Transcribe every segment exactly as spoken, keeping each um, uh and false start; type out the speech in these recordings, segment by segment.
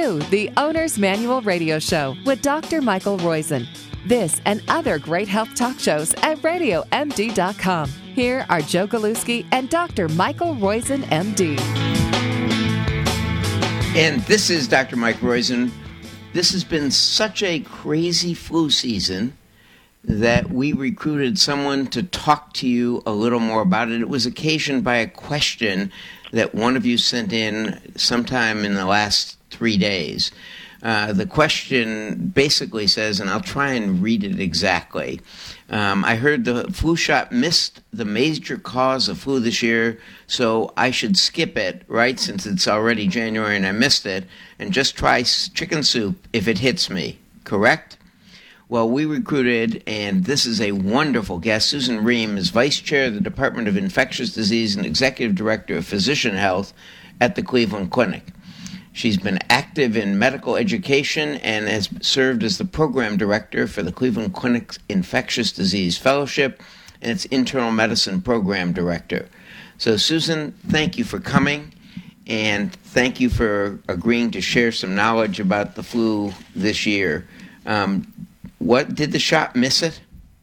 to the Owner's Manual Radio Show with Doctor Michael Roizen. This and other great health talk shows at radio m d dot com. Here are Joe Galuski and Doctor Michael Roizen, M D. And this is Doctor Mike Roizen. This has been such a crazy flu season that we recruited someone to talk to you a little more about it. It was occasioned by a question that one of you sent in sometime in the last three days. Uh, the question basically says, and I'll try and read it exactly. Um, I heard the flu shot missed the major cause of flu this year, so I should skip it, right, since it's already January and I missed it, and just try chicken soup if it hits me, correct? Well, we recruited, and this is a wonderful guest. Susan Ream is Vice Chair of the Department of Infectious Disease and Executive Director of Physician Health at the Cleveland Clinic. She's been active in medical education and has served as the Program Director for the Cleveland Clinic's Infectious Disease Fellowship and its Internal Medicine Program Director. So, Susan, thank you for coming, and thank you for agreeing to share some knowledge about the flu this year. Um, What did the shot miss it?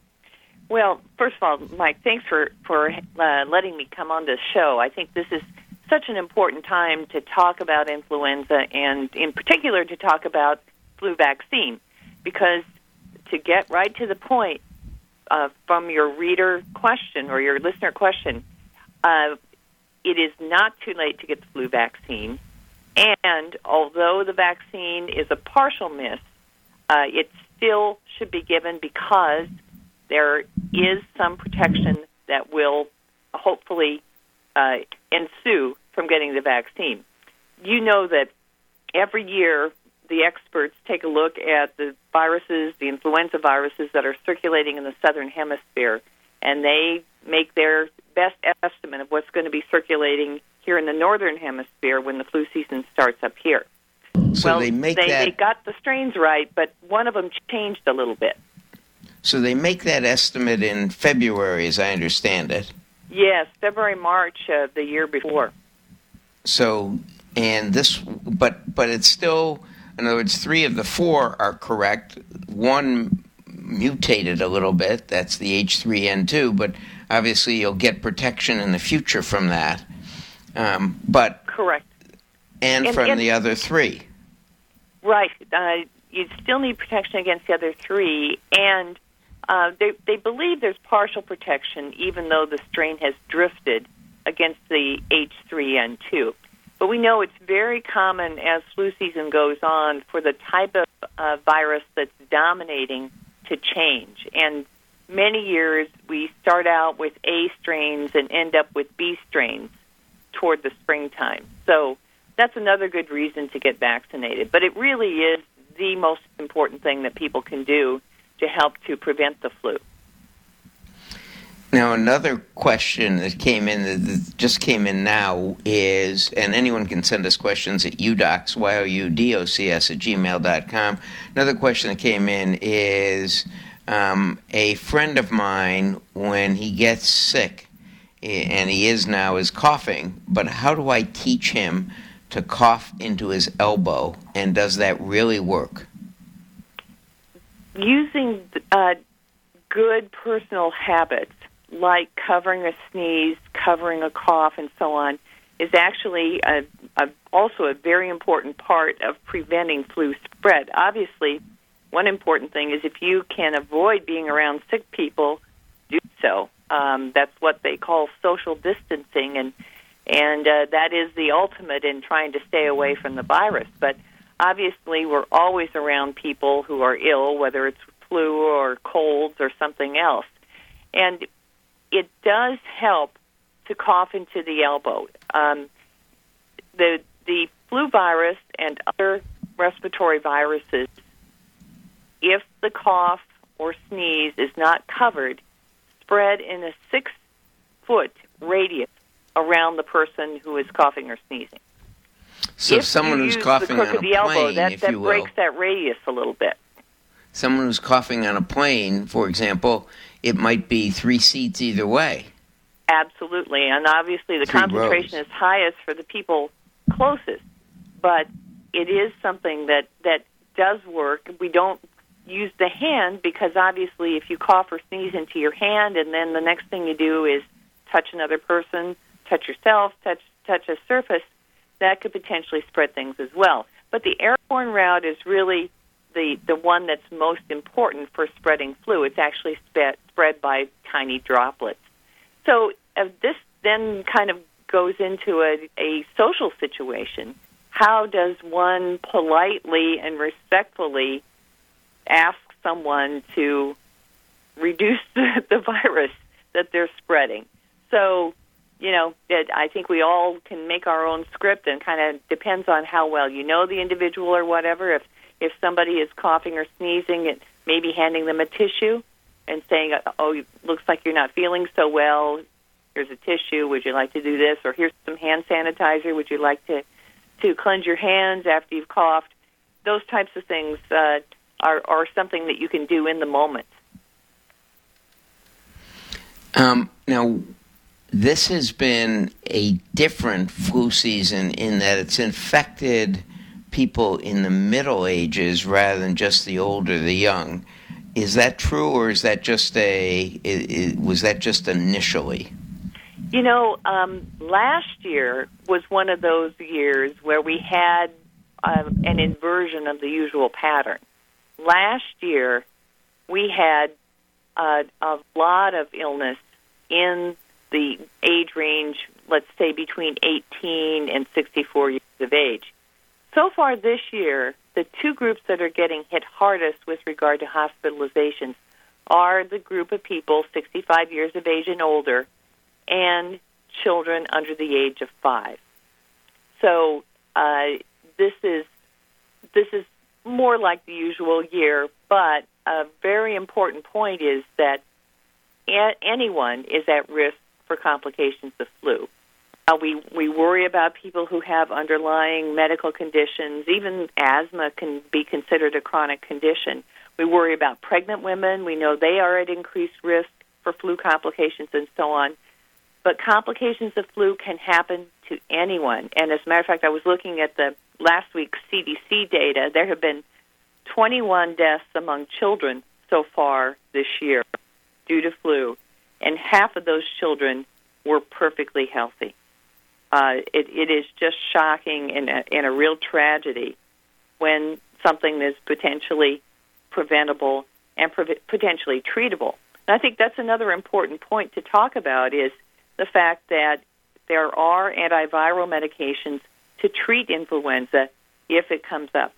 Well, first of all, Mike, thanks for for uh, letting me come on this show. I think this is such an important time to talk about influenza, and in particular to talk about flu vaccine, because to get right to the point uh, from your reader question or your listener question, uh, it is not too late to get the flu vaccine, and although the vaccine is a partial miss, uh, it's still should be given because there is some protection that will hopefully uh, ensue from getting the vaccine. You know that every year the experts take a look at the viruses, the influenza viruses that are circulating in the southern hemisphere, and they make their best estimate of what's going to be circulating here in the northern hemisphere when the flu season starts up here. So well, they make they, that. they got the strains right, but one of them changed a little bit. So they make that estimate in February, as I understand it. Yes, February, March of the year before. So, and this, but but it's still, in other words, three of the four are correct. One mutated a little bit. That's the H three N two, but obviously you'll get protection in the future from that. Um, but correct. And, and from and, the other three. Right. Uh, you still need protection against the other three, and uh, they, they believe there's partial protection, even though the strain has drifted against the H three N two. But we know it's very common as flu season goes on for the type of uh, virus that's dominating to change. And many years we start out with A strains and end up with B strains toward the springtime. So that's another good reason to get vaccinated. But it really is the most important thing that people can do to help to prevent the flu. Now, another question that came in, that just came in now is, and anyone can send us questions at udocs, Y O U D O C S, at gmail dot com. Another question that came in is, um, a friend of mine, when he gets sick, and he is now, is coughing, but how do I teach him to cough into his elbow, and does that really work? Using uh, good personal habits, like covering a sneeze, covering a cough, and so on, is actually a, a, also a very important part of preventing flu spread. Obviously, one important thing is if you can avoid being around sick people, do so. Um, that's what they call social distancing, and And uh, that is the ultimate in trying to stay away from the virus. But obviously, we're always around people who are ill, whether it's flu or colds or something else. And it does help to cough into the elbow. Um, the the flu virus and other respiratory viruses, if the cough or sneeze is not covered, spread in a six-foot radius around the person who is coughing or sneezing. So if someone who's coughing on a plane, elbow, that, if that you will, breaks that radius a little bit. Someone who's coughing on a plane, for example, it might be three seats either way. Absolutely, and obviously the Three concentration rows. is highest for the people closest. But it is something that, that does work. We don't use the hand because obviously if you cough or sneeze into your hand and then the next thing you do is touch another person, touch yourself, touch touch a surface, that could potentially spread things as well. But the airborne route is really the, the one that's most important for spreading flu. It's actually spread, spread by tiny droplets. So uh, this then kind of goes into a, a social situation. How does one politely and respectfully ask someone to reduce the, the virus that they're spreading? So, you know, it, I think we all can make our own script, and kind of depends on how well you know the individual or whatever. If if somebody is coughing or sneezing, it maybe handing them a tissue and saying, oh, it looks like you're not feeling so well. Here's a tissue. Would you like to do this? Or here's some hand sanitizer. Would you like to, to cleanse your hands after you've coughed? Those types of things uh, are, are something that you can do in the moment. Um, now, this has been a different flu season in that it's infected people in the middle ages rather than just the older, the young. Is that true, or is that just a? It, it, was that just initially? You know, um, last year was one of those years where we had um, an inversion of the usual pattern. Last year, we had uh, a lot of illness in the age range, let's say between eighteen and sixty-four years of age. So far this year, the two groups that are getting hit hardest with regard to hospitalizations are the group of people sixty-five years of age and older and children under the age of five. So uh, this is this is more like the usual year, but a very important point is that a- anyone is at risk for complications of flu. Uh, we, we worry about people who have underlying medical conditions. Even asthma can be considered a chronic condition. We worry about pregnant women. We know they are at increased risk for flu complications and so on. But complications of flu can happen to anyone. And as a matter of fact, I was looking at the last week's C D C data. There have been twenty-one deaths among children so far this year due to flu, and half of those children were perfectly healthy. Uh, it, it is just shocking and a, and a real tragedy when something is potentially preventable and pre- potentially treatable. And I think that's another important point to talk about is the fact that there are antiviral medications to treat influenza if it comes up.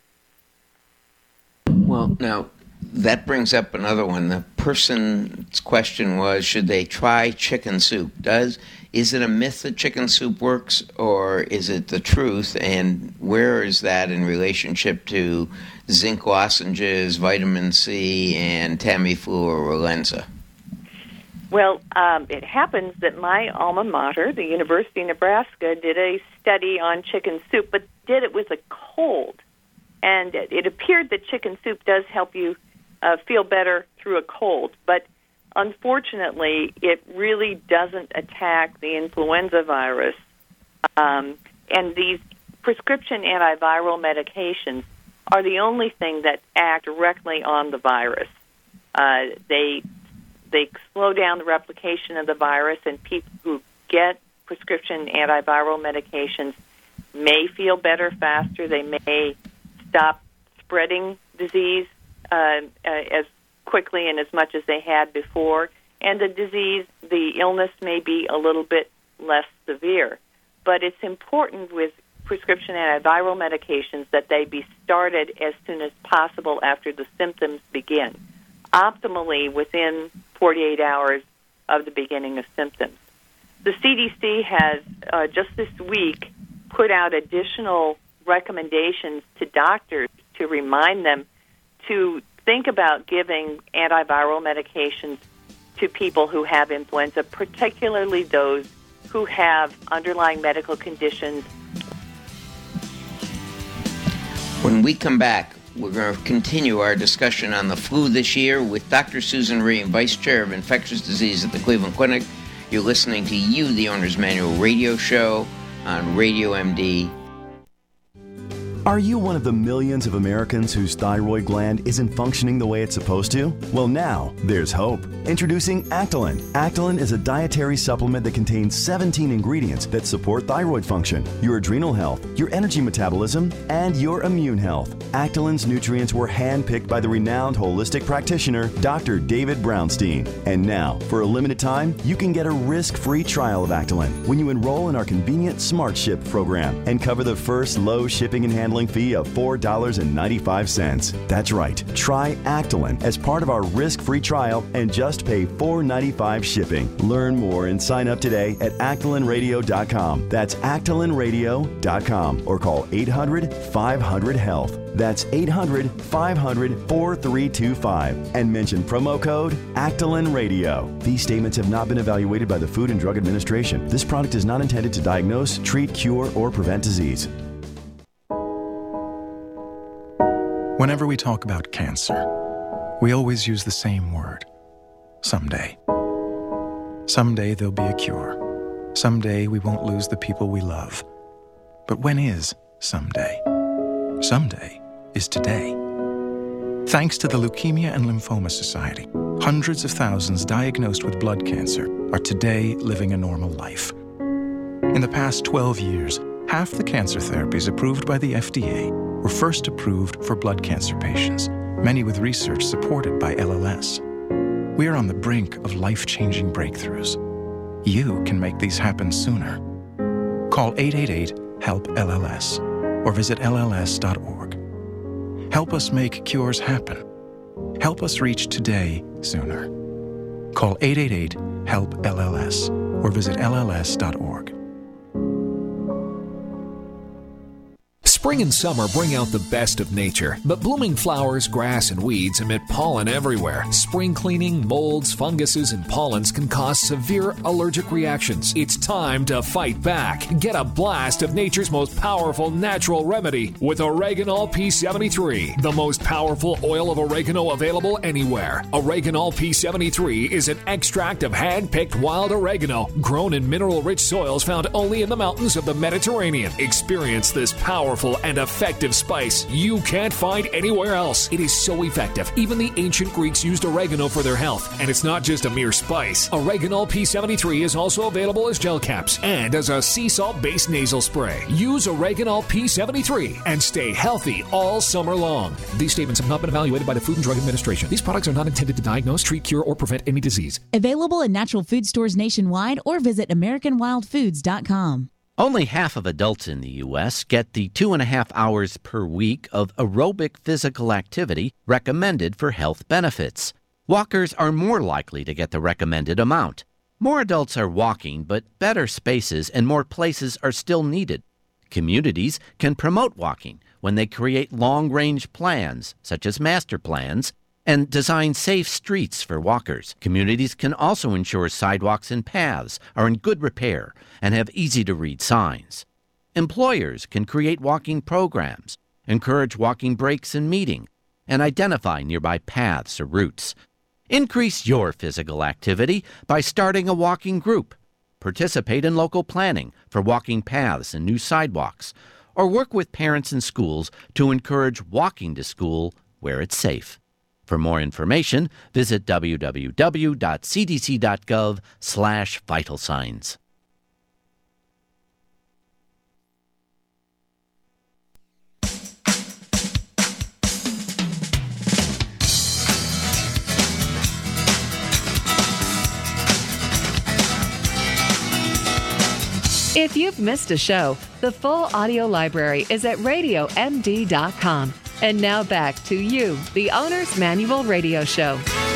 Well, now, that brings up another one. The person's question was, should they try chicken soup? Does Is it a myth that chicken soup works, or is it the truth? And where is that in relationship to zinc lozenges, vitamin C, and Tamiflu or Relenza? Well, um, it happens that my alma mater, the University of Nebraska, did a study on chicken soup, but did it with a cold. And it, it appeared that chicken soup does help you uh, feel better through a cold. But unfortunately, it really doesn't attack the influenza virus. Um, and these prescription antiviral medications are the only thing that act directly on the virus. Uh, they they slow down the replication of the virus, and people who get prescription antiviral medications may feel better faster. They may stop spreading disease uh, uh, as quickly and as much as they had before, and the disease, the illness may be a little bit less severe. But it's important with prescription antiviral medications that they be started as soon as possible after the symptoms begin, optimally within forty-eight hours of the beginning of symptoms. The C D C has uh, just this week put out additional recommendations to doctors to remind them to think about giving antiviral medications to people who have influenza, particularly those who have underlying medical conditions. When we come back, we're going to continue our discussion on the flu this year with Doctor Susan Ream, Vice Chair of Infectious Disease at the Cleveland Clinic. You're listening to You, the Owner's Manual radio show on Radio M D. Are you one of the millions of Americans whose thyroid gland isn't functioning the way it's supposed to? Well, now there's hope. Introducing Actolin. Actolin is a dietary supplement that contains seventeen ingredients that support thyroid function, your adrenal health, your energy metabolism, and your immune health. Actolin's nutrients were handpicked by the renowned holistic practitioner, Doctor David Brownstein. And now, for a limited time, you can get a risk-free trial of Actolin when you enroll in our convenient Smart Ship program and cover the first low shipping and handling fee of four dollars and ninety-five cents. That's right. Try Actolin as part of our risk-free trial and just pay four dollars and ninety-five cents shipping. Learn more and sign up today at actolin radio dot com. That's actolin radio dot com or call eight hundred, five hundred, health. That's eight hundred, five hundred, four three two five and mention promo code Actolin Radio. These statements have not been evaluated by the Food and Drug Administration. This product is not intended to diagnose, treat, cure, or prevent disease. Whenever we talk about cancer, we always use the same word: someday. Someday there'll be a cure. Someday we won't lose the people we love. But when is someday? Someday is today. Thanks to the Leukemia and Lymphoma Society, hundreds of thousands diagnosed with blood cancer are today living a normal life. In the past twelve years, half the cancer therapies approved by the F D A were first approved for blood cancer patients, many with research supported by L L S. We are on the brink of life-changing breakthroughs. You can make these happen sooner. Call eight eight eight, HELP L L S or visit L L S dot org. Help us make cures happen. Help us reach today sooner. Call eight eight eight, HELP L L S or visit L L S dot org. Spring and summer bring out the best of nature, but blooming flowers, grass, and weeds emit pollen everywhere. Spring cleaning, molds, funguses, and pollens can cause severe allergic reactions. It's time to fight back. Get a blast of nature's most powerful natural remedy with Oreganol P seventy-three, the most powerful oil of oregano available anywhere. Oreganol P seventy-three is an extract of hand-picked wild oregano grown in mineral-rich soils found only in the mountains of the Mediterranean. Experience this powerful and effective spice you can't find anywhere else. It is so effective. Even the ancient Greeks used oregano for their health, and it's not just a mere spice. Oreganol P seventy-three is also available as gel caps and as a sea salt-based nasal spray. Use Oreganol P seventy-three and stay healthy all summer long. These statements have not been evaluated by the Food and Drug Administration. These products are not intended to diagnose, treat, cure, or prevent any disease. Available in natural food stores nationwide or visit American Wild Foods dot com. Only half of adults in the U S get the two and a half hours per week of aerobic physical activity recommended for health benefits. Walkers are more likely to get the recommended amount. More adults are walking, but better spaces and more places are still needed. Communities can promote walking when they create long-range plans, such as master plans, and design safe streets for walkers. Communities can also ensure sidewalks and paths are in good repair and have easy-to-read signs. Employers can create walking programs, encourage walking breaks and meeting, and identify nearby paths or routes. Increase your physical activity by starting a walking group. Participate in local planning for walking paths and new sidewalks, or work with parents and schools to encourage walking to school where it's safe. For more information, visit w w w dot c d c dot gov slash vital signs. If you've missed a show, the full audio library is at radio m d dot com. And now back to you, the Owner's Manual Radio Show.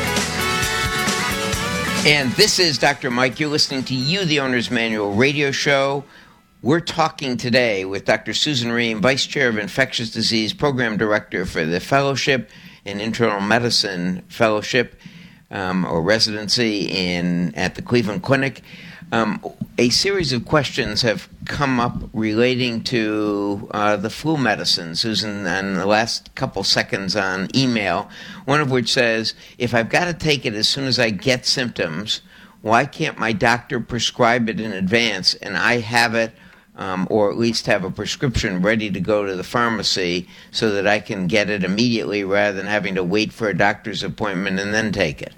And this is Doctor Mike. You're listening to You, the Owner's Manual Radio Show. We're talking today with Doctor Susan Ream, Vice Chair of Infectious Disease, Program Director for the Fellowship in Internal Medicine Fellowship um, or Residency in at the Cleveland Clinic. Um, a series of questions have come up relating to uh, the flu medicine, Susan, in the last couple seconds on email, one of which says, if I've got to take it as soon as I get symptoms, why can't my doctor prescribe it in advance and I have it um, or at least have a prescription ready to go to the pharmacy so that I can get it immediately rather than having to wait for a doctor's appointment and then take it?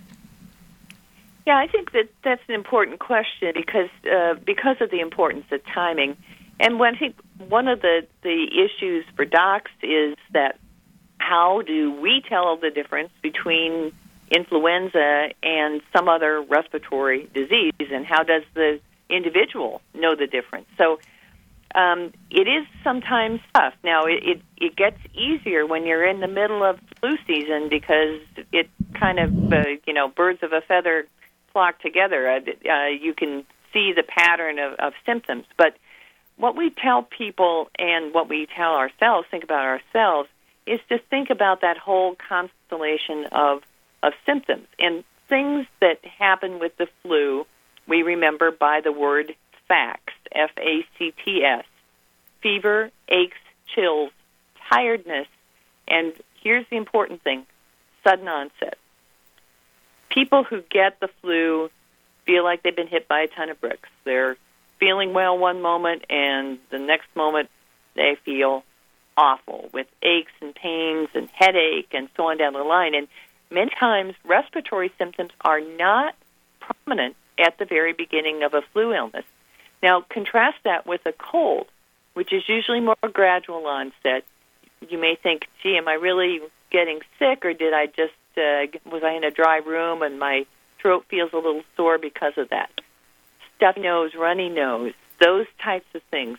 Yeah, I think that that's an important question because uh, because of the importance of timing. And when I think one of the, the issues for docs is that how do we tell the difference between influenza and some other respiratory disease, and how does the individual know the difference? So um, it is sometimes tough. Now, it, it, it gets easier when you're in the middle of flu season because it kind of, uh, you know, birds of a feather flock together. Uh, uh, you can see the pattern of, of symptoms. But what we tell people and what we tell ourselves, think about ourselves, is to think about that whole constellation of, of symptoms. And things that happen with the flu, we remember by the word FACS, F A C T S, fever, aches, chills, tiredness, and here's the important thing, sudden onset. People who get the flu feel like they've been hit by a ton of bricks. They're feeling well one moment, and the next moment they feel awful with aches and pains and headache and so on down the line. And many times respiratory symptoms are not prominent at the very beginning of a flu illness. Now, contrast that with a cold, which is usually more gradual onset. You may think, gee, am I really getting sick, or did I just, uh, was I in a dry room and my throat feels a little sore because of that? Stuffy nose, runny nose, those types of things.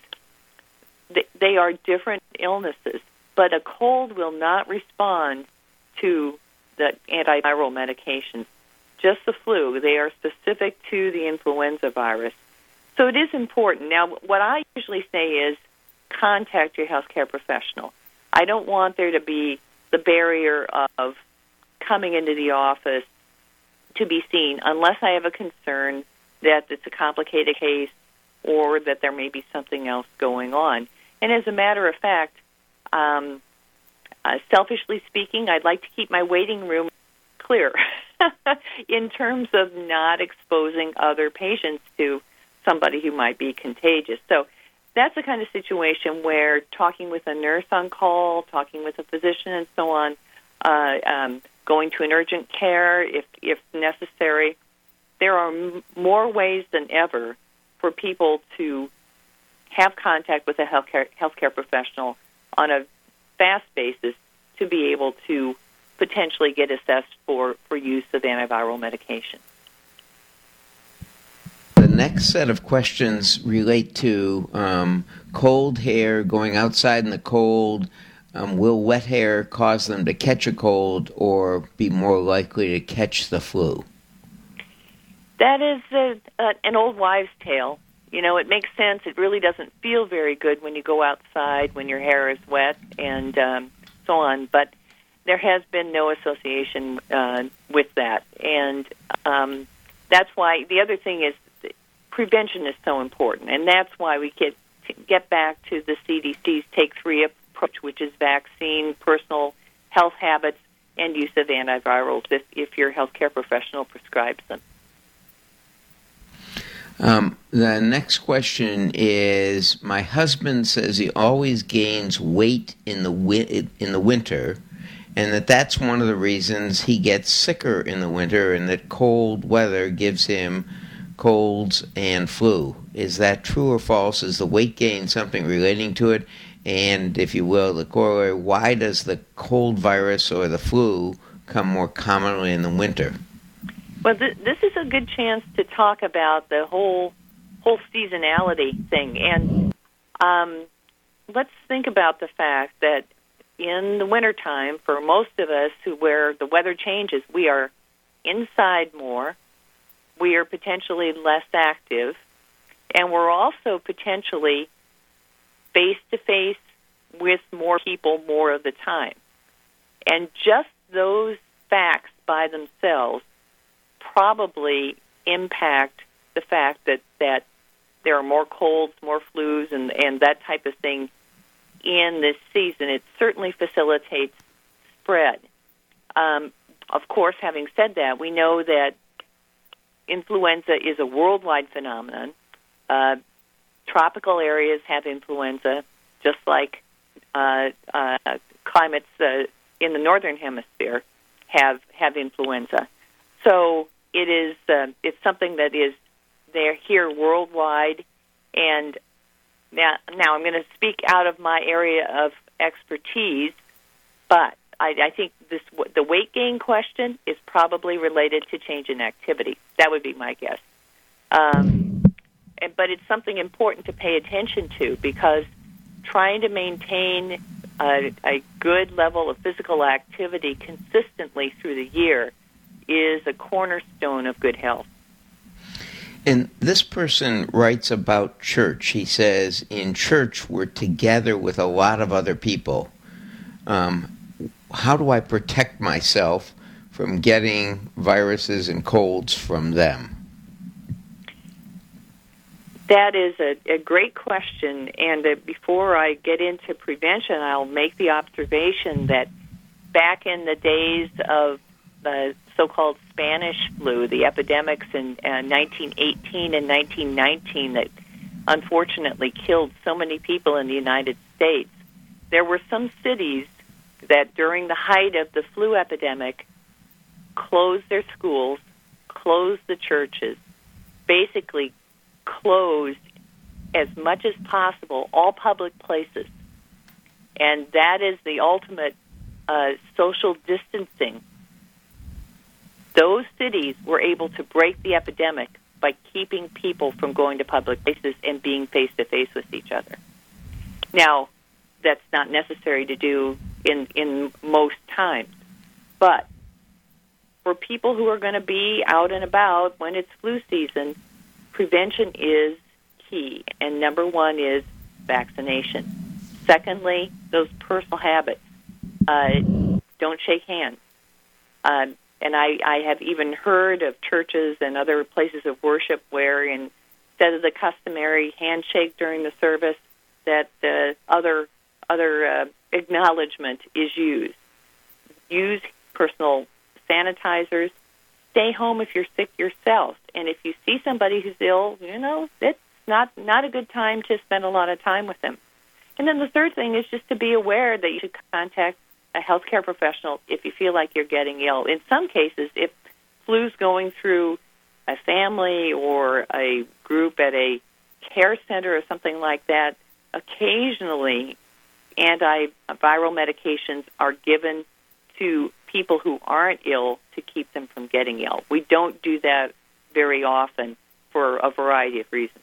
They are different illnesses, but a cold will not respond to the antiviral medications. Just the flu. They are specific to the influenza virus. So it is important. Now, what I usually say is contact your healthcare professional. I don't want there to be the barrier of coming into the office to be seen unless I have a concern that it's a complicated case or that there may be something else going on. And as a matter of fact, um, uh, selfishly speaking, I'd like to keep my waiting room clear in terms of not exposing other patients to somebody who might be contagious. So that's the kind of situation where talking with a nurse on call, talking with a physician and so on, uh, um, going to an urgent care if, if necessary, there are m- more ways than ever for people to have contact with a healthcare healthcare professional on a fast basis to be able to potentially get assessed for, for use of antiviral medication. The next set of questions relate to um, cold hair, going outside in the cold. Um, will wet hair cause them to catch a cold or be more likely to catch the flu? That is a, a, an old wives' tale. You know, it makes sense. It really doesn't feel very good when you go outside, when your hair is wet, and um, so on. But there has been no association uh, with that. And um, that's why the other thing is prevention is so important. And that's why we get, get back to the C D C's Take Three approach, which is vaccine, personal health habits, and use of antivirals if, if your healthcare professional prescribes them. Um, the next question is, my husband says he always gains weight in the wi- in the winter, and that that's one of the reasons he gets sicker in the winter, and that cold weather gives him colds and flu. Is that true or false? Is the weight gain something relating to it? And, if you will, the corollary, why does the cold virus or the flu come more commonly in the winter? Well, th- this is a good chance to talk about the whole whole seasonality thing. And um, let's think about the fact that in the wintertime, for most of us who where the weather changes, we are inside more, we are potentially less active, and we're also potentially face-to-face with more people more of the time. And just those facts by themselves probably impact the fact that, that there are more colds, more flus, and, and that type of thing in this season. It certainly facilitates spread. Um, of course, having said that, we know that influenza is a worldwide phenomenon. Uh, tropical areas have influenza, just like uh, uh, climates uh, in the northern hemisphere have have influenza. So it is uh, it's something that is there here worldwide. And now, now I'm going to speak out of my area of expertise, but I, I think this the weight gain question is probably related to change in activity. That would be my guess. Um, and, but it's something important to pay attention to, because trying to maintain a, a good level of physical activity consistently through the year is a cornerstone of good health. And this person writes about church. He says, in church, we're together with a lot of other people. Um, how do I protect myself from getting viruses and colds from them? That is a, a great question. And uh, before I get into prevention, I'll make the observation that back in the days of the so-called Spanish flu, the epidemics in uh, nineteen eighteen and nineteen nineteen that unfortunately killed so many people in the United States, there were some cities that during the height of the flu epidemic closed their schools, closed the churches, basically closed as much as possible all public places. And that is the ultimate uh, social distancing. Those cities were able to break the epidemic by keeping people from going to public places and being face-to-face with each other. Now, that's not necessary to do in, in most times. But for people who are going to be out and about when it's flu season, prevention is key. And number one is vaccination. Secondly, those personal habits. Uh, don't shake hands. Uh, And I, I have even heard of churches and other places of worship where instead of the customary handshake during the service, that uh, other other uh, acknowledgement is used. Use personal sanitizers. Stay home if you're sick yourself. And if you see somebody who's ill, you know, it's not, not a good time to spend a lot of time with them. And then the third thing is just to be aware that you should contact a healthcare professional if you feel like you're getting ill. In some cases, if flu's going through a family or a group at a care center or something like that, occasionally antiviral medications are given to people who aren't ill to keep them from getting ill. We don't do that very often for a variety of reasons.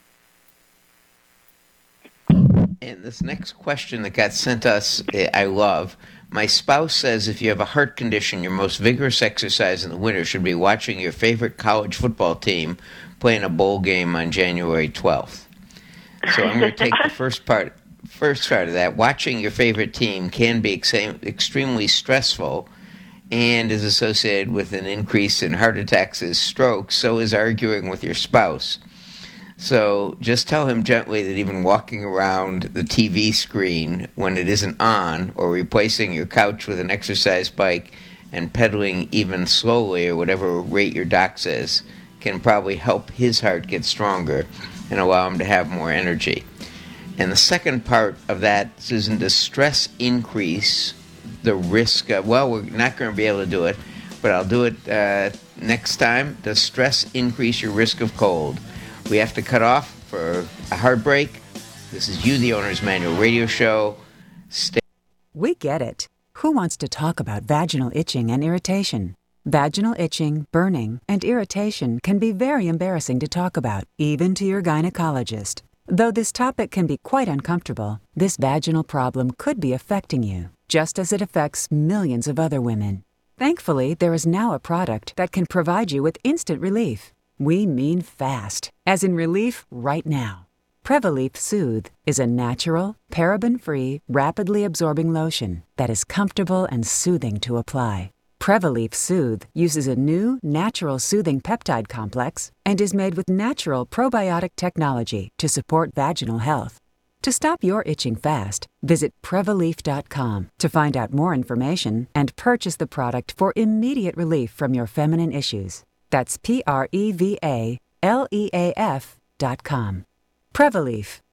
And this next question that got sent us, I love. My spouse says if you have a heart condition, your most vigorous exercise in the winter should be watching your favorite college football team playing a bowl game on January twelfth. So I'm going to take the first part, first part of that. Watching your favorite team can be ex- extremely stressful and is associated with an increase in heart attacks and strokes. So is arguing with your spouse. So just tell him gently that even walking around the T V screen when it isn't on, or replacing your couch with an exercise bike and pedaling even slowly or whatever rate your doc says, can probably help his heart get stronger and allow him to have more energy. And the second part of that, Susan, does stress increase the risk of, well, we're not going to be able to do it, but I'll do it uh, next time. Does stress increase your risk of cold? We have to cut off for a heartbreak. This is You, the Owner's Manual radio show. Stay. We get it. Who wants to talk about vaginal itching and irritation? Vaginal itching, burning, and irritation can be very embarrassing to talk about, even to your gynecologist. Though this topic can be quite uncomfortable, this vaginal problem could be affecting you, just as it affects millions of other women. Thankfully, there is now a product that can provide you with instant relief. We mean fast, as in relief right now. Prevaleaf Soothe is a natural, paraben-free, rapidly absorbing lotion that is comfortable and soothing to apply. Prevaleaf Soothe uses a new, natural soothing peptide complex and is made with natural probiotic technology to support vaginal health. To stop your itching fast, visit Prevaleaf dot com to find out more information and purchase the product for immediate relief from your feminine issues. That's P R E V A L E A F dot com. Prevaleaf.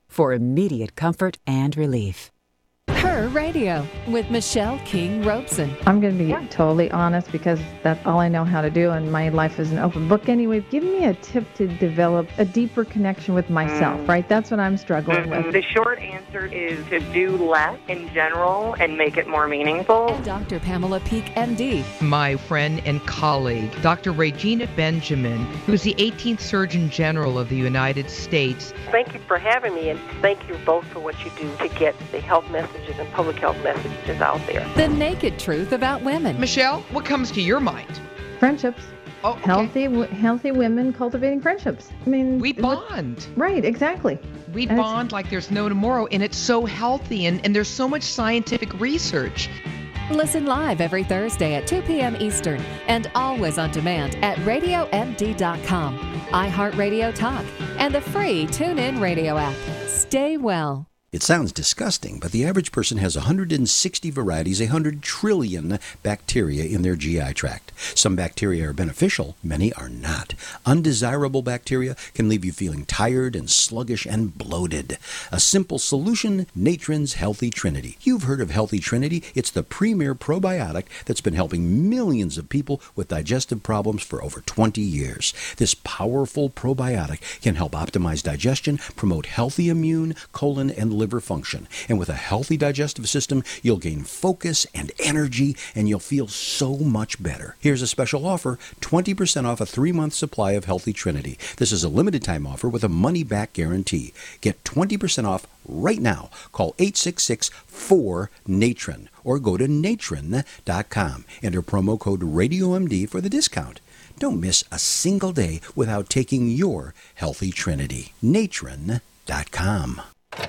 for immediate comfort and relief. Her Radio with Michelle King Robeson. I'm going to be totally honest because that's all I know how to do, and my life is an open book anyway. Give me a tip to develop a deeper connection with myself, mm. right? That's what I'm struggling mm-hmm. with. The short answer is to do less in general and make it more meaningful. And Doctor Pamela Peek, M D. My friend and colleague, Doctor Regina Benjamin, who's the eighteenth Surgeon General of the United States. Thank you for having me, and thank you both for what you do to get the health messages and public health messages out there. The naked truth about women. Michelle, what comes to your mind? Friendships. Oh, okay. Healthy, w- healthy women cultivating friendships. I mean, we bond. What, right, exactly. We and bond like there's no tomorrow, and it's so healthy, and, and there's so much scientific research. Listen live every Thursday at two p.m. Eastern and always on demand at radio m d dot com, iHeartRadio Talk, and the free TuneIn Radio app. Stay well. It sounds disgusting, but the average person has one hundred sixty varieties, one hundred trillion bacteria in their G I tract. Some bacteria are beneficial, many are not. Undesirable bacteria can leave you feeling tired and sluggish and bloated. A simple solution, Natron's Healthy Trinity. You've heard of Healthy Trinity. It's the premier probiotic that's been helping millions of people with digestive problems for over twenty years. This powerful probiotic can help optimize digestion, promote healthy immune, colon, and liver function. And with a healthy digestive system, you'll gain focus and energy, and you'll feel so much better. Here's a special offer, twenty percent off a three-month supply of Healthy Trinity. This is a limited-time offer with a money-back guarantee. Get twenty percent off right now. Call eight six six, four, Natron or go to natron dot com. Enter promo code Radio M D for the discount. Don't miss a single day without taking your Healthy Trinity. natron dot com.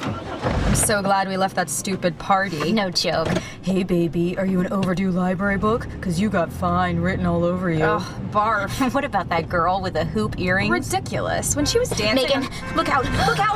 I'm so glad we left that stupid party. No joke. Hey, baby, are you an overdue library book? Because you got fine written all over you. Ugh, barf. What about that girl with the hoop earrings? Ridiculous. When she was dancing... Megan, look out! Look out!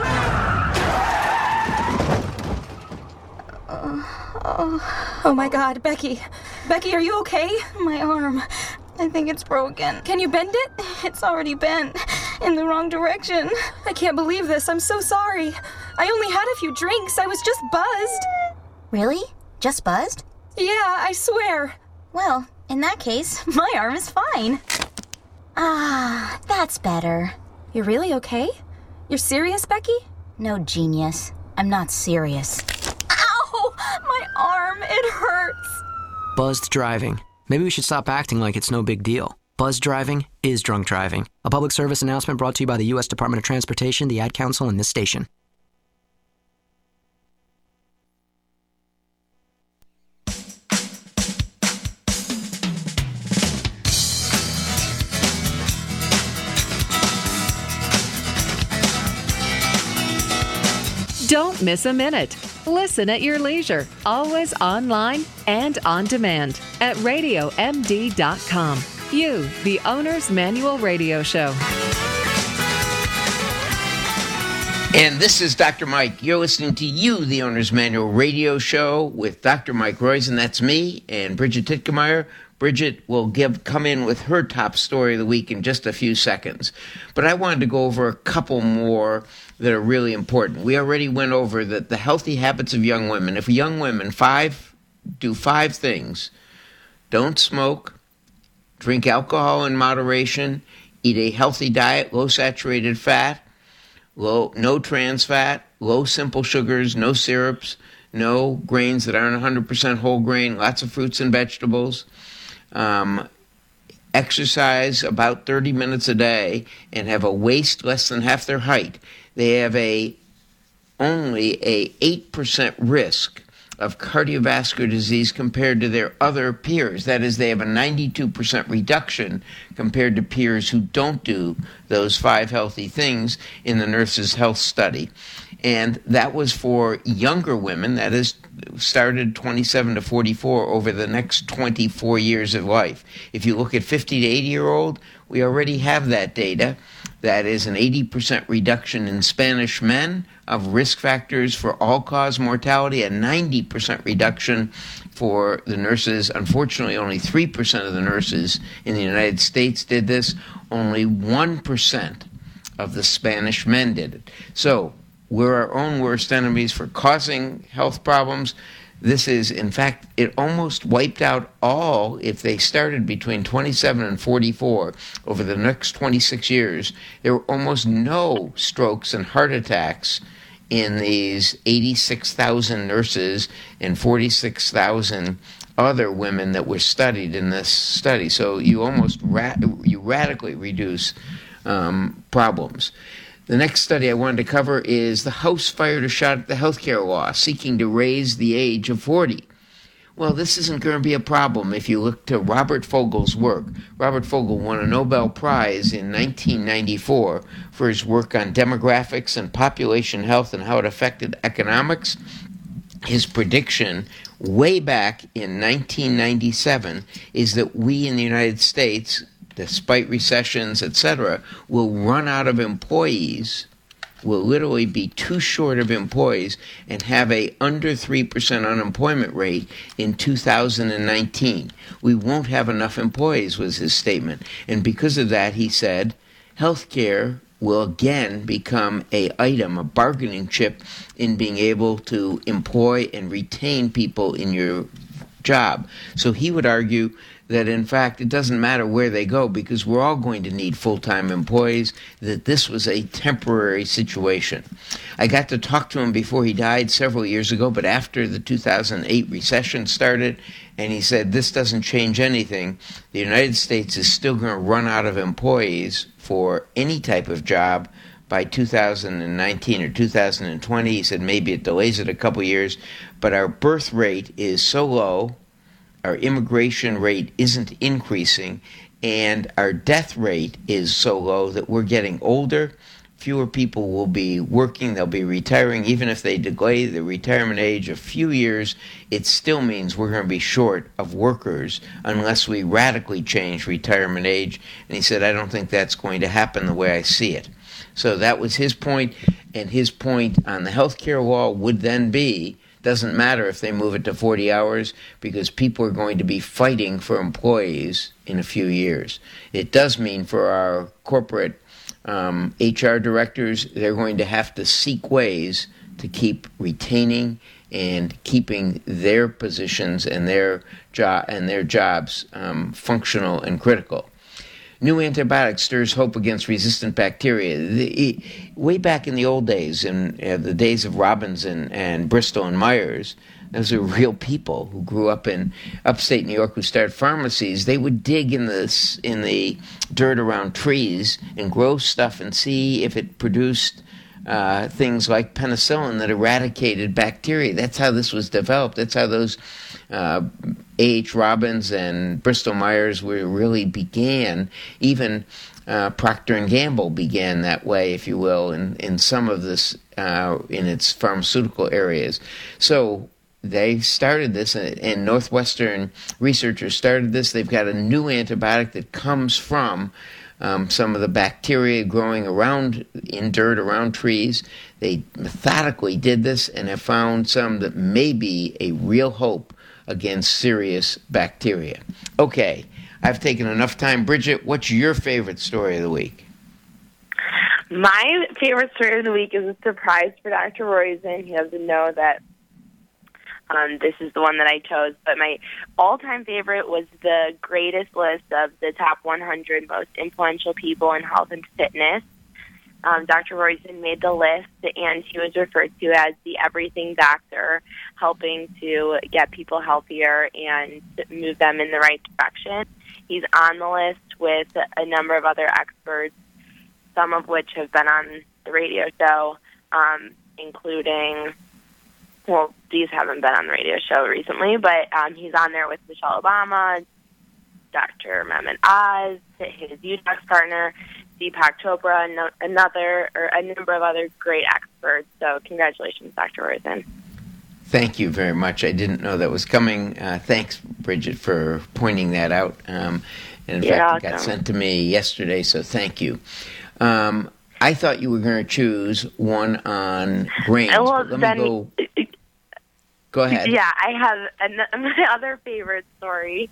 Uh, oh, oh, my God, Becky. Becky, are you okay? My arm. I think it's broken. Can you bend it? It's already bent in the wrong direction. I can't believe this. I'm so sorry. I only had a few drinks. I was just buzzed. Really? Just buzzed? Yeah, I swear. Well, in that case, my arm is fine. Ah, that's better. You're really okay? You're serious, Becky? No, genius. I'm not serious. Ow! My arm, it hurts. Buzzed driving. Maybe we should stop acting like it's no big deal. Buzz driving is drunk driving. A public service announcement brought to you by the U S Department of Transportation, the Ad Council, and this station. Don't miss a minute. Listen at your leisure, always online and on demand at radio m d dot com. You, the Owner's Manual Radio Show. And this is Doctor Mike. You're listening to You, the Owner's Manual Radio Show with Doctor Mike Roizen. That's me and Bridget Titkemeyer. Bridget will give come in with her top story of the week in just a few seconds. But I wanted to go over a couple more that are really important. We already went over that the healthy habits of young women. If young women five do five things: don't smoke, drink alcohol in moderation, eat a healthy diet, low saturated fat, low no trans fat, low simple sugars, no syrups, no grains that aren't one hundred percent whole grain, lots of fruits and vegetables. Um, exercise about thirty minutes a day, and have a waist less than half their height. They have a only a eight percent risk of cardiovascular disease compared to their other peers. That is, they have a ninety-two percent reduction compared to peers who don't do those five healthy things in the Nurses' Health Study. And that was for younger women, that is, started twenty-seven to forty-four over the next twenty-four years of life. If you look at fifty to eighty-year-old, we already have that data. That is an eighty percent reduction in Spanish men of risk factors for all-cause mortality, a ninety percent reduction for the nurses. Unfortunately, only three percent of the nurses in the United States did this. Only one percent of the Spanish men did it. So we're our own worst enemies for causing health problems. This is, in fact, it almost wiped out all, if they started between twenty-seven and forty-four, over the next twenty-six years, there were almost no strokes and heart attacks in these eighty-six thousand nurses and forty-six thousand other women that were studied in this study. So you almost ra- you radically reduce um, problems. The next study I wanted to cover is the House fired a shot at the healthcare law, seeking to raise the age of forty. Well, this isn't going to be a problem if you look to Robert Fogel's work. Robert Fogel won a Nobel Prize in nineteen ninety-four for his work on demographics and population health and how it affected economics. His prediction way back in nineteen ninety-seven is that we in the United States, despite recessions, et cetera, will run out of employees, will literally be too short of employees, and have a under three percent unemployment rate in two thousand nineteen. We won't have enough employees, was his statement. And because of that, he said, healthcare will again become a item, a bargaining chip in being able to employ and retain people in your job. So he would argue that, in fact, it doesn't matter where they go because we're all going to need full-time employees, that this was a temporary situation. I got to talk to him before he died several years ago, but after the two thousand eight recession started, and he said, this doesn't change anything. The United States is still going to run out of employees for any type of job by two thousand nineteen or two thousand twenty. He said maybe it delays it a couple years, but our birth rate is so low, our immigration rate isn't increasing, and our death rate is so low that we're getting older. Fewer people will be working, they'll be retiring. Even if they delay the retirement age a few years, it still means we're going to be short of workers unless we radically change retirement age. And he said, I don't think that's going to happen the way I see it. So that was his point, and his point on the health care law would then be, doesn't matter if they move it to forty hours because people are going to be fighting for employees in a few years. It does mean for our corporate um, H R directors, they're going to have to seek ways to keep retaining and keeping their positions and their job and their jobs um, functional and critical. New antibiotic stirs hope against resistant bacteria. The, way back in the old days, in uh, the days of Robinson and Bristol and Myers, those are real people who grew up in upstate New York who started pharmacies. They would dig in the, in the dirt around trees and grow stuff and see if it produced uh, things like penicillin that eradicated bacteria. That's how this was developed. That's how those uh, A H Robbins and Bristol Myers were really began. Even uh, Procter and Gamble began that way, if you will, in, in some of this, uh, in its pharmaceutical areas. So they started this, and Northwestern researchers started this. They've got a new antibiotic that comes from um, some of the bacteria growing around in dirt, around trees. They methodically did this and have found some that may be a real hope against serious bacteria. Okay, I've taken enough time. Bridget, what's your favorite story of the week? My favorite story of the week is a surprise for Doctor Roizen. He doesn't know that um, this is the one that I chose, but my all-time favorite was the greatest list of the top one hundred most influential people in health and fitness. Um, Doctor Roizen made the list, and he was referred to as the everything doctor, helping to get people healthier and move them in the right direction. He's on the list with a number of other experts, some of which have been on the radio show, um, including, well, these haven't been on the radio show recently, but um, he's on there with Michelle Obama, Doctor Mehmet Oz, his U D O X partner, Deepak Chopra, and another, or a number of other great experts. So congratulations, Doctor Roizen. Thank you very much. I didn't know that was coming. Uh, thanks, Bridget, for pointing that out. Um, and in You're fact, welcome. it got sent to me yesterday, so thank you. Um, I thought you were going to choose one on grains. Well, but let then, me go. Go ahead. Yeah, I have an- my other favorite story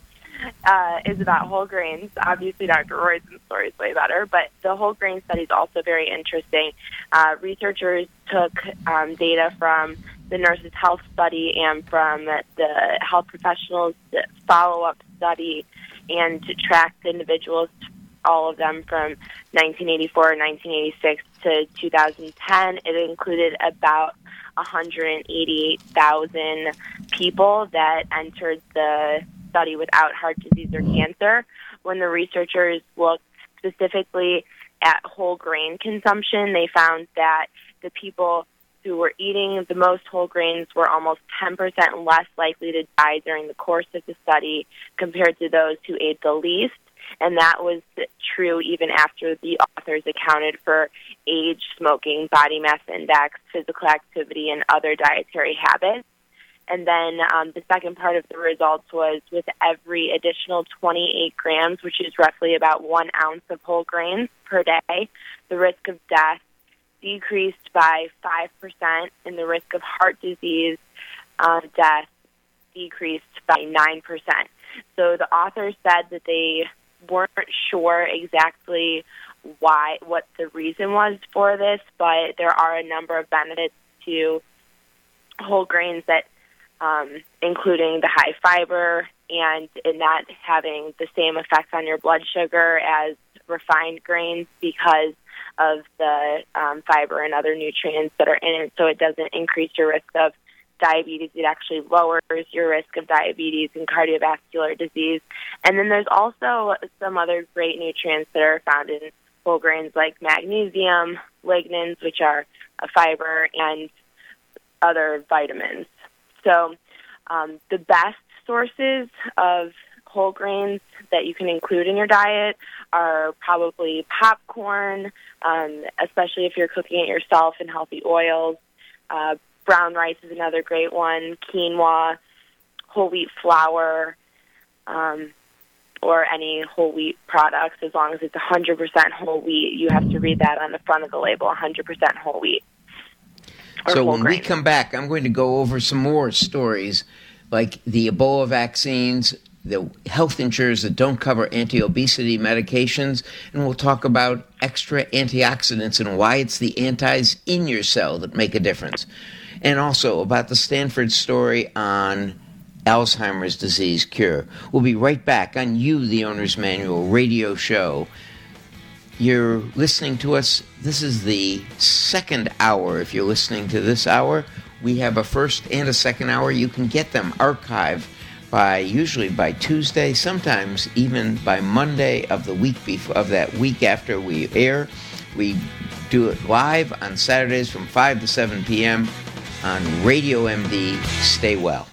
uh, is about whole grains. Obviously, Doctor Roizen's story is way better, but the whole grain study is also very interesting. Uh, researchers took um, data from the Nurses' Health Study and from the Health Professionals' follow-up study and tracked individuals, all of them from nineteen eighty-four and nineteen eighty-six to two thousand ten. It included about one hundred eighty-eight thousand people that entered the study without heart disease or cancer. When the researchers looked specifically at whole grain consumption, they found that the people who were eating the most whole grains were almost ten percent less likely to die during the course of the study compared to those who ate the least. And that was true even after the authors accounted for age, smoking, body mass index, physical activity, and other dietary habits. And then um, the second part of the results was with every additional twenty-eight grams, which is roughly about one ounce of whole grains per day, the risk of death decreased by five percent, and the risk of heart disease uh, death decreased by nine percent. So the authors said that they weren't sure exactly why, what the reason was for this, but there are a number of benefits to whole grains that, um, including the high fiber and in not having the same effects on your blood sugar as refined grains because of the um, fiber and other nutrients that are in it, so it doesn't increase your risk of diabetes. It actually lowers your risk of diabetes and cardiovascular disease. And then there's also some other great nutrients that are found in whole grains like magnesium, lignans, which are a fiber, and other vitamins. So um, the best sources of whole grains that you can include in your diet are probably popcorn, um, especially if you're cooking it yourself in healthy oils. Uh, brown rice is another great one, quinoa, whole wheat flour, um, or any whole wheat products. As long as it's one hundred percent whole wheat, you have to read that on the front of the label, one hundred percent whole wheat. So when grain. we come back, I'm going to go over some more stories like the Ebola vaccines, the health insurers that don't cover anti-obesity medications, and we'll talk about extra antioxidants and why it's the antis in your cell that make a difference. And also about the Stanford story on Alzheimer's disease cure. We'll be right back on You, the Owner's Manual radio show. You're listening to us. This is the second hour. If you're listening to this hour, we have a first and a second hour. You can get them archived by usually by Tuesday, sometimes even by Monday of the week before, of that week after we air. We do it live on Saturdays from five to seven p.m. on Radio M D. Stay well.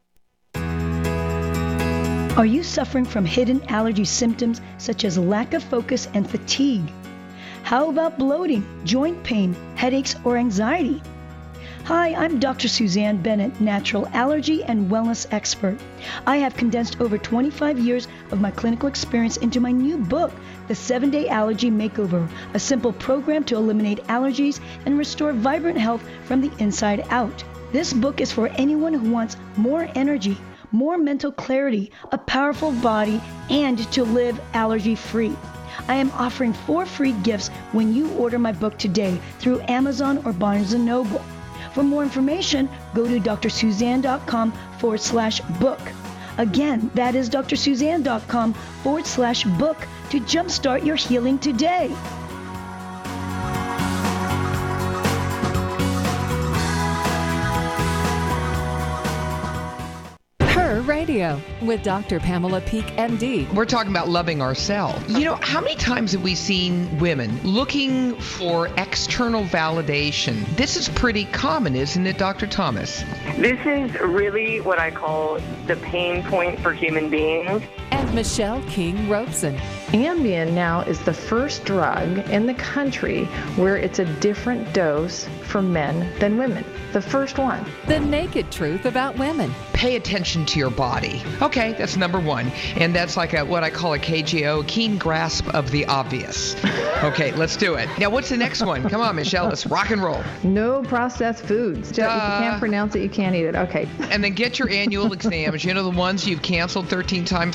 Are you suffering from hidden allergy symptoms such as lack of focus and fatigue? How about bloating, joint pain, headaches, or anxiety? Hi, I'm Doctor Suzanne Bennett, natural allergy and wellness expert. I have condensed over twenty-five years of my clinical experience into my new book, The seven-Day Allergy Makeover, a simple program to eliminate allergies and restore vibrant health from the inside out. This book is for anyone who wants more energy, more mental clarity, a powerful body, and to live allergy-free. I am offering four free gifts when you order my book today through Amazon or Barnes and Noble. For more information, go to drsuzanne.com forward slash book. Again, that is drsuzanne.com forward slash book to jumpstart your healing today. Her Radio with Doctor Pamela Peeke, M D. We're talking about loving ourselves. You know, how many times have we seen women looking for external validation? This is pretty common, isn't it, Doctor Thomas? This is really what I call the pain point for human beings. And Michelle King Robeson. Ambien now is the first drug in the country where it's a different dose for men than women. The first one. The naked truth about women. Pay attention to your body. Okay, that's number one. And that's like a what I call a K G O, keen grasp of the obvious. Okay, let's do it. Now, what's the next one? Come on, Michelle, let's rock and roll. No processed foods. If you can't pronounce it, you can't eat it. Okay. And then get your annual exams. You know the ones you've canceled thirteen times already?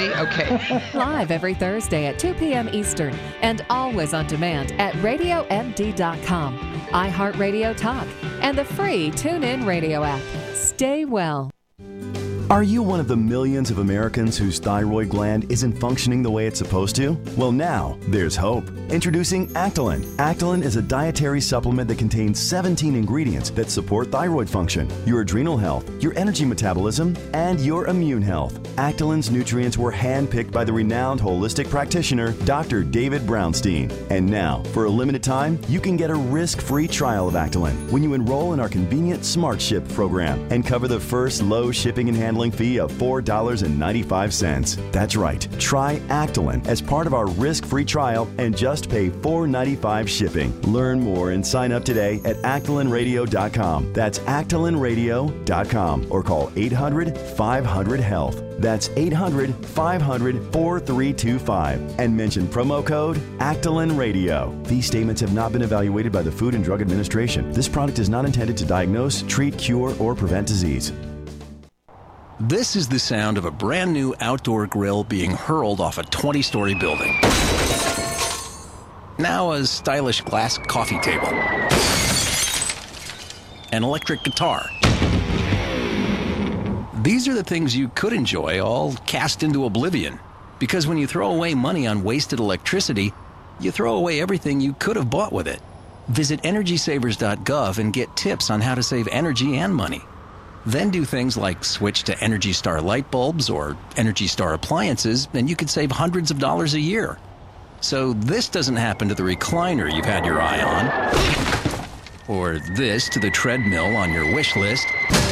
See? Okay. Live every Thursday at two p.m. Eastern and always on demand at radio m d dot com, iHeartRadio Talk, and the free TuneIn Radio app. Stay well. Are you one of the millions of Americans whose thyroid gland isn't functioning the way it's supposed to? Well, now there's hope. Introducing Actolin. Actolin is a dietary supplement that contains seventeen ingredients that support thyroid function, your adrenal health, your energy metabolism, and your immune health. Actolin's nutrients were handpicked by the renowned holistic practitioner, Doctor David Brownstein. And now, for a limited time, you can get a risk-free trial of Actolin when you enroll in our convenient Smart Ship program and cover the first low shipping and handling fee of four dollars and ninety-five cents. That's right. Try Actolin as part of our risk-free trial and just pay four dollars and ninety-five cents shipping. Learn more and sign up today at actolin radio dot com. That's actolin radio dot com or call eight hundred, five hundred, health. That's eight hundred, five hundred, four three two five and mention promo code Actolin Radio. These statements have not been evaluated by the Food and Drug Administration. This product is not intended to diagnose, treat, cure, or prevent disease. This is the sound of a brand new outdoor grill being hurled off a twenty-story building. Now a stylish glass coffee table. An electric guitar. These are the things you could enjoy, all cast into oblivion. Because when you throw away money on wasted electricity, you throw away everything you could have bought with it. Visit energy savers dot gov and get tips on how to save energy and money. Then do things like switch to Energy Star light bulbs or Energy Star appliances, and you could save hundreds of dollars a year. So this doesn't happen to the recliner you've had your eye on, or this to the treadmill on your wish list,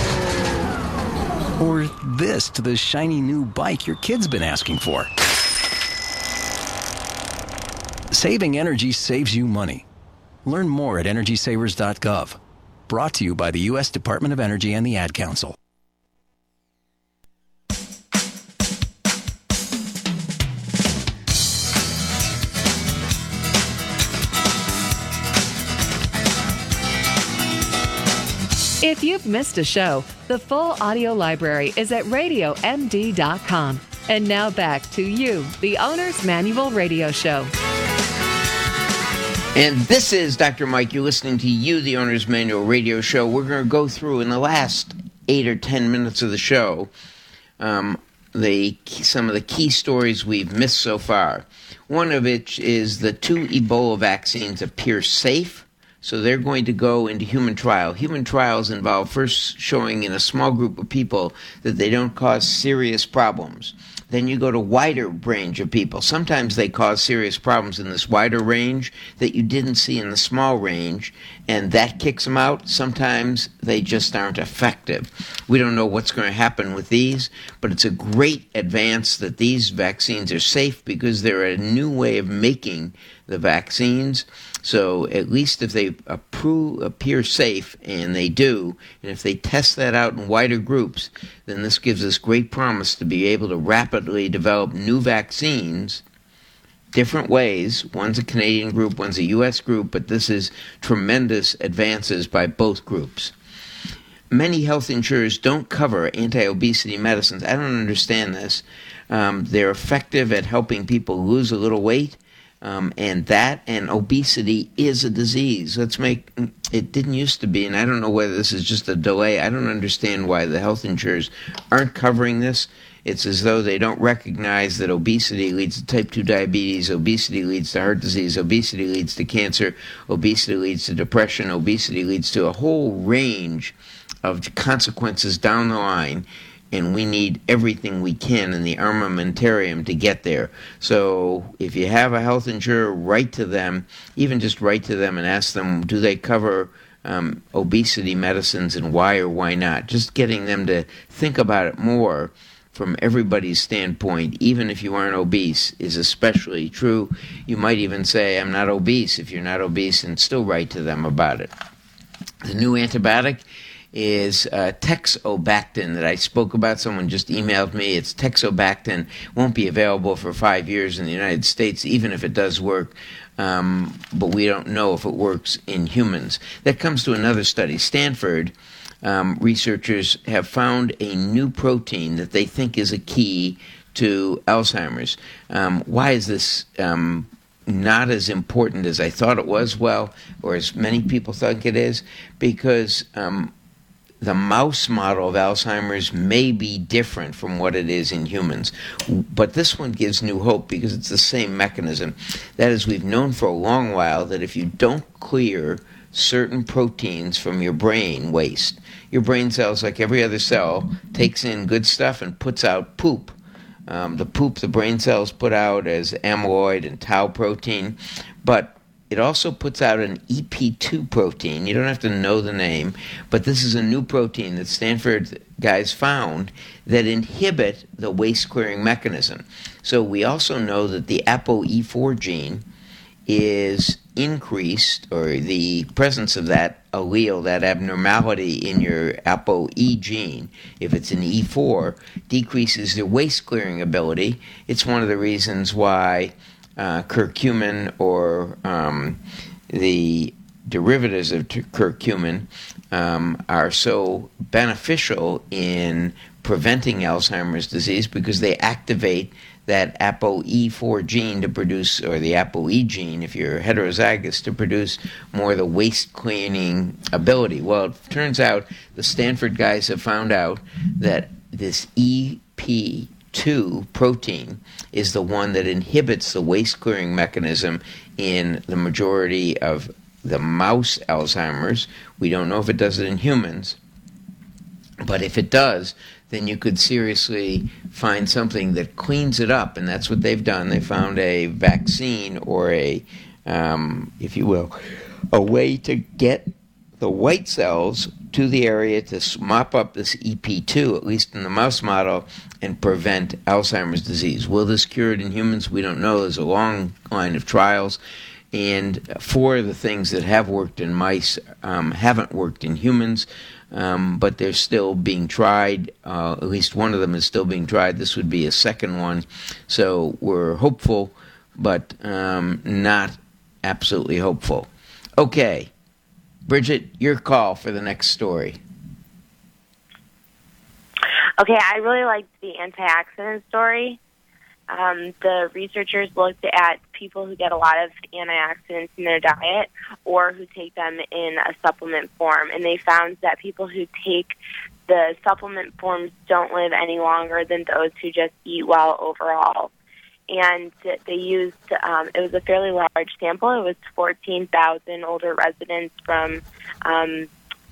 or this to the shiny new bike your kid's been asking for. Saving energy saves you money. Learn more at energy savers dot gov. Brought to you by the U S Department of Energy and the Ad Council. If you've missed a show, the full audio library is at radio m d dot com. And now back to you, the Owner's Manual Radio Show. And this is Doctor Mike. You're listening to You, the Owner's Manual Radio Show. We're going to go through in the last eight or ten minutes of the show um, the some of the key stories we've missed so far. One of which is the two Ebola vaccines appear safe, so they're going to go into human trial. Human trials involve first showing in a small group of people that they don't cause serious problems. Then you go to wider range of people. Sometimes they cause serious problems in this wider range that you didn't see in the small range, and that kicks them out. Sometimes they just aren't effective. We don't know what's going to happen with these, but it's a great advance that these vaccines are safe because they're a new way of making the vaccines. So at least if they approve, appear safe, and they do, and if they test that out in wider groups, then this gives us great promise to be able to rapidly develop new vaccines, different ways. One's a Canadian group, one's a U S group, but this is tremendous advances by both groups. Many health insurers don't cover anti-obesity medicines. I don't understand this. Um, they're effective at helping people lose a little weight. Um, and that and obesity is a disease. Let's make it didn't used to be, and I don't know whether this is just a delay. I don't understand why the health insurers aren't covering this. It's as though they don't recognize that obesity leads to type two diabetes, obesity leads to heart disease, obesity leads to cancer, obesity leads to depression, obesity leads to a whole range of consequences down the line. And we need everything we can in the armamentarium to get there. So if you have a health insurer, write to them, even just write to them and ask them, do they cover um, obesity medicines and why or why not? Just getting them to think about it more from everybody's standpoint, even if you aren't obese, is especially true. You might even say, I'm not obese, if you're not obese, and still write to them about it. The new antibiotic is uh, Texobactin that I spoke about. Someone just emailed me. It's Texobactin. Won't be available for five years in the United States, even if it does work. Um, but we don't know if it works in humans. That comes to another study. Stanford um, researchers have found a new protein that they think is a key to Alzheimer's. Um, why is this um, not as important as I thought it was? Well, or as many people think it is, because um, the mouse model of Alzheimer's may be different from what it is in humans. But this one gives new hope because it's the same mechanism. That is, we've known for a long while that if you don't clear certain proteins from your brain waste, your brain cells, like every other cell, takes in good stuff and puts out poop. Um, the poop the brain cells put out as amyloid and tau protein, but it also puts out an E P two protein. You don't have to know the name, but this is a new protein that Stanford guys found that inhibit the waste-clearing mechanism. So we also know that the A P O E four gene is increased, or the presence of that allele, that abnormality in your A P O E gene, if it's an E four, decreases the waste-clearing ability. It's one of the reasons why Uh, curcumin or um, the derivatives of t- curcumin um, are so beneficial in preventing Alzheimer's disease because they activate that A P O E four gene to produce, or the A P O E gene, if you're heterozygous, to produce more of the waste cleaning ability. Well, it turns out the Stanford guys have found out that this E P two protein is the one that inhibits the waste clearing mechanism in the majority of the mouse Alzheimer's. We don't know if it does it in humans, but if it does, then you could seriously find something that cleans it up, and that's what they've done. They found a vaccine, or a, um, if you will, a way to get the white cells to the area to mop up this E P two, at least in the mouse model, and prevent Alzheimer's disease. Will this cure it in humans? We don't know. There's a long line of trials, and four of the things that have worked in mice um, haven't worked in humans, um, but they're still being tried. Uh, at least one of them is still being tried. This would be a second one. So we're hopeful, but um, not absolutely hopeful. Okay. Bridget, your call for the next story. Okay, I really liked the antioxidant story. Um, the researchers looked at people who get a lot of antioxidants in their diet or who take them in a supplement form, and they found that people who take the supplement forms don't live any longer than those who just eat well overall. And they used, um, it was a fairly large sample. It was fourteen thousand older residents from um,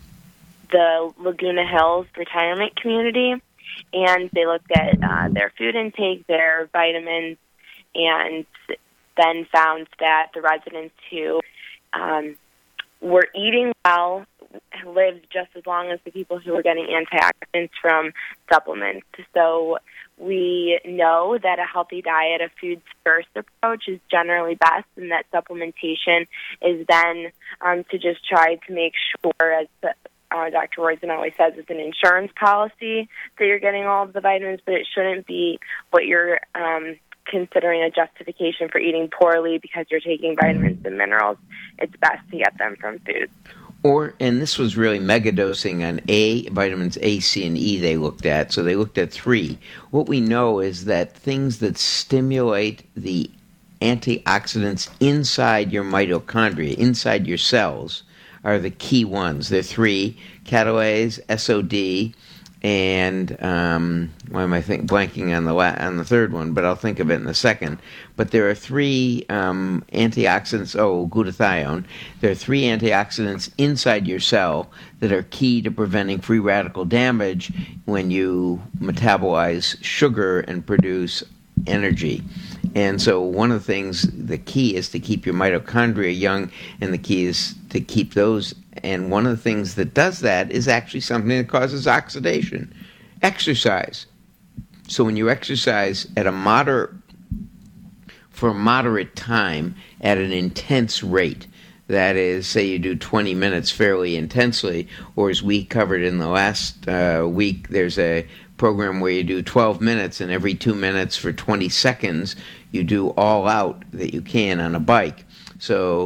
the Laguna Hills retirement community. And they looked at uh, their food intake, their vitamins, and then found that the residents who um, were eating well lived just as long as the people who were getting antioxidants from supplements. So we know that a healthy diet, a foods-first approach, is generally best, and that supplementation is then um, to just try to make sure, as the, uh, Doctor Roizen always says, it's an insurance policy that you're getting all of the vitamins, but it shouldn't be what you're um, considering a justification for eating poorly because you're taking vitamins and minerals. It's best to get them from food. Or, and this was really megadosing on A, vitamins A, C, and E they looked at. So they looked at three. What we know is that things that stimulate the antioxidants inside your mitochondria, inside your cells, are the key ones. They're three: catalase, S O D, and um, why am I think blanking on the la- on the third one? But I'll think of it in a second. But there are three um, antioxidants. Oh, glutathione. There are three antioxidants inside your cell that are key to preventing free radical damage when you metabolize sugar and produce energy. And so one of the things, the key is to keep your mitochondria young, and the key is to keep those. And one of the things that does that is actually something that causes oxidation. Exercise. So when you exercise at a moderate, for a moderate time at an intense rate, that is, say you do twenty minutes fairly intensely, or as we covered in the last uh, week, there's a program where you do twelve minutes, and every two minutes for twenty seconds you do all out that you can on a bike. So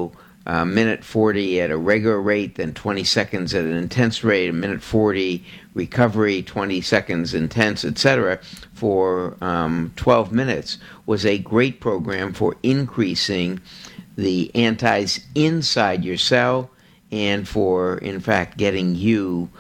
a minute forty at a regular rate, then twenty seconds at an intense rate, a minute forty recovery, twenty seconds intense, et cetera, for um, twelve minutes, was a great program for increasing the antis inside your cell and for, in fact, getting you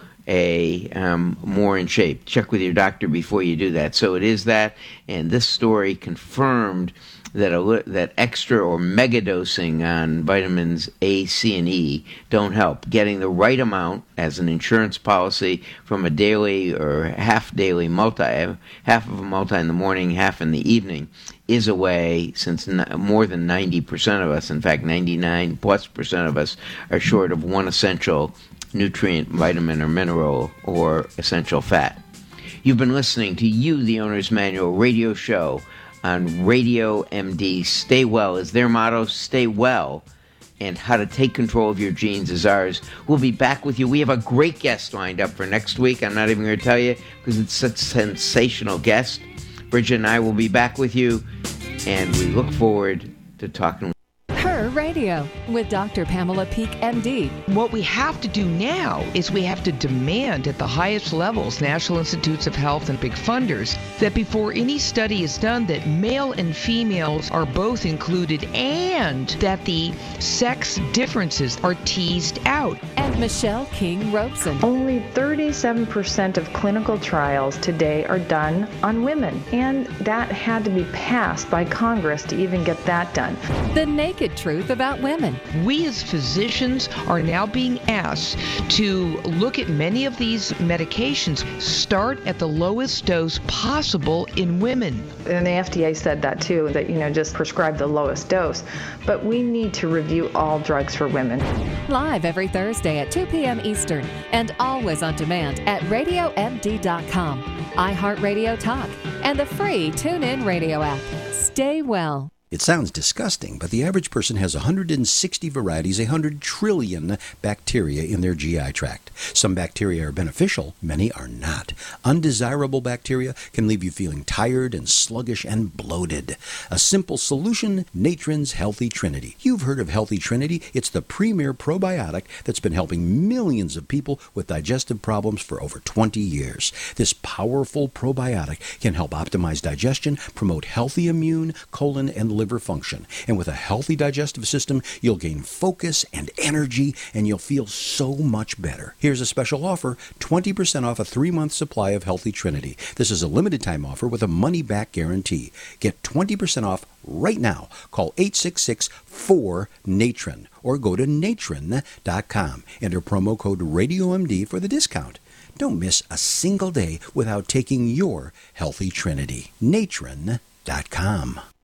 a um, more in shape. Check with your doctor before you do that. So it is that, and this story confirmed that a, that extra or mega dosing on vitamins A, C, and E don't help. Getting the right amount as an insurance policy from a daily or half daily multi, half of a multi in the morning, half in the evening, is a way, since more than ninety percent of us, in fact ninety-nine plus percent of us, are short of one essential nutrient, vitamin, or mineral, or essential fat. You've been listening to You, the Owner's Manual radio show on Radio M D. Stay well is their motto. Stay well, and how to take control of your genes is ours. We'll be back with you. We have a great guest lined up for next week. I'm not even going to tell you because it's such a sensational guest. Bridget and I will be back with you, and we look forward to talking. Her Radio with Doctor Pamela Peeke, M D. What we have to do now is we have to demand at the highest levels, National Institutes of Health and big funders, that before any study is done, that male and females are both included and that the sex differences are teased out. And Michelle King Robeson. Only thirty-seven percent of clinical trials today are done on women, and that had to be passed by Congress to even get that done. The Naked Truth about women. We as physicians are now being asked to look at many of these medications, start at the lowest dose possible in women. And the F D A said that too, that, you know, just prescribe the lowest dose. But we need to review all drugs for women. Live every Thursday at two p.m. Eastern and always on demand at radio m d dot com, iHeartRadio Talk, and the free TuneIn Radio app. Stay well. It sounds disgusting, but the average person has one hundred sixty varieties, one hundred trillion bacteria in their G I tract. Some bacteria are beneficial, many are not. Undesirable bacteria can leave you feeling tired and sluggish and bloated. A simple solution, Natron's Healthy Trinity. You've heard of Healthy Trinity. It's the premier probiotic that's been helping millions of people with digestive problems for over twenty years. This powerful probiotic can help optimize digestion, promote healthy immune, colon, and liver function. And with a healthy digestive system, you'll gain focus and energy, and you'll feel so much better. Here's a special offer, twenty percent off a three-month supply of Healthy Trinity. This is a limited-time offer with a money-back guarantee. Get twenty percent off right now. Call eight six six, four, Natron or go to natron dot com. Enter promo code Radio M D for the discount. Don't miss a single day without taking your Healthy Trinity. natron dot com.